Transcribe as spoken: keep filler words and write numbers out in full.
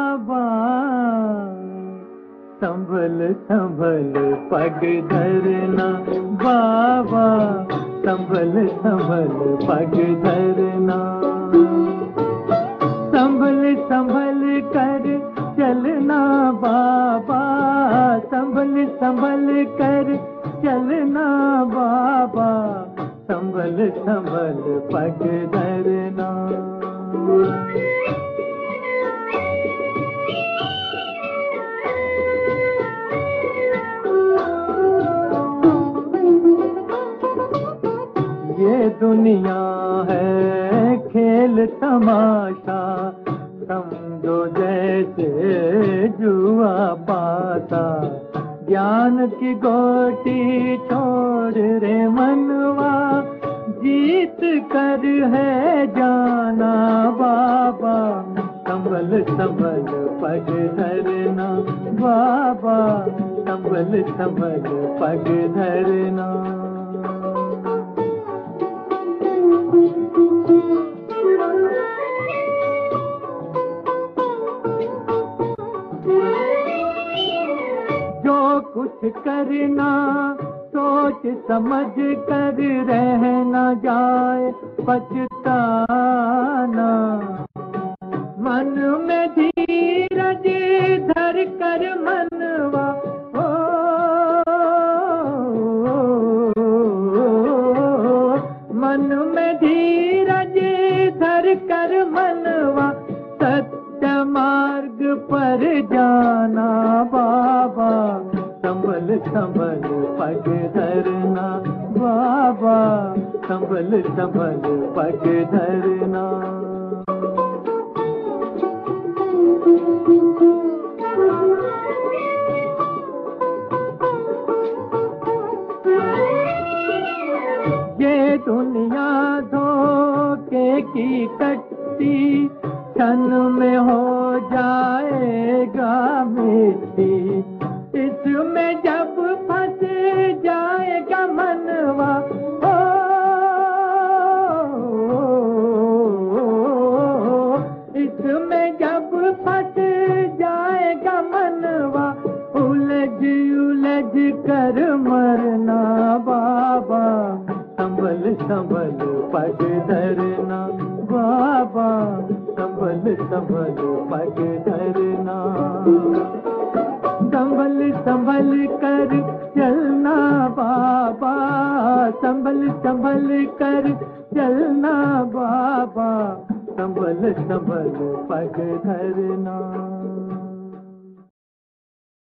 बाबा, संभल संभल पग धरना बाबा, संभल संभल पग धरना। संभल संभल कर चलना बाबा, संभल संभल कर चलना बाबा, संभल संभल पग धरना। ये दुनिया है खेल तमाशा, समझो जैसे जुआ पाता। ज्ञान की गोटी छोड़ रे मनवा, जीत कर है जाना बाबा, संभल संभल पग धरना बाबा, संभल संभल पग धरना। जो कुछ करना सोच समझ कर रहना जाए पछताना। मन में धीरज धर कर मनवा, मन में धीरज धर कर मनवा, सत्य मार्ग पर जाना बाबा, संभल संभल पग धरना बाबा, संभल संभल पग धरना। ये दुनिया धोखे की कट्टी, क्षण में हो जाएगा मिट्टी। इसमें जब फंस जाएगा मनवा, ओ, इसमें जब फंस जाएगा मनवा, उलझ उलझ कर मरना बाबा, संभल संभल पग धरना बाबा, संभल संभल पग धरना। संभल संभल कर चलना बाबा, संभल संभल कर चलना बाबा, संभल संभल पग धरना।